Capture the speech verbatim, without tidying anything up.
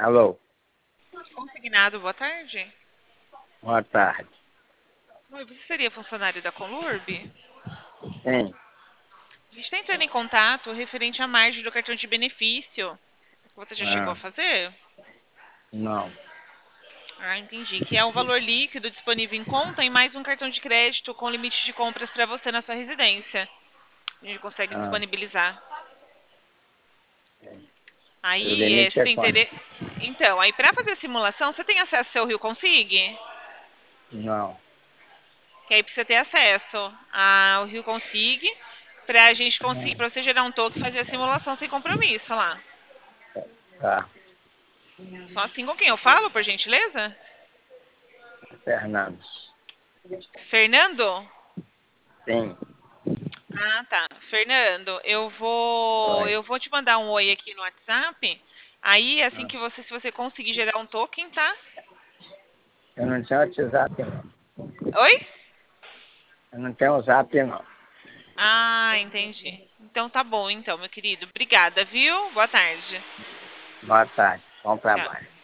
Alô, Consignado, boa tarde. boa tarde. Oi, você seria funcionário da Conlurb? Sim, A gente está entrando em contato referente à margem do cartão de benefício. Você já chegou a ah, fazer? não, Ah, entendi. Que é um valor líquido disponível em conta e mais um cartão de crédito com limite de compras para você na sua residência. A gente consegue ah, disponibilizar. o Aí, é, limite você é tem quanto? interesse? Então, aí para fazer a simulação, você tem acesso ao seu Rio Consigue? Não, Que aí precisa ter acesso ao Rio Consigue para a gente conseguir, não, para você gerar um token e fazer a simulação sem compromisso lá. tá, Só assim com quem eu falo, por gentileza? Fernando. Fernando? Sim, Ah, tá. Fernando, eu vou, oi. eu vou te mandar um oi aqui no WhatsApp. Aí, assim Ah, que você, se você conseguir gerar um token, tá? eu não tenho WhatsApp, não. Oi? Eu não tenho Zap, não. Ah, entendi. Então tá bom, então, meu querido. Obrigada, viu? Boa tarde. Boa tarde, bom Tchau. trabalho.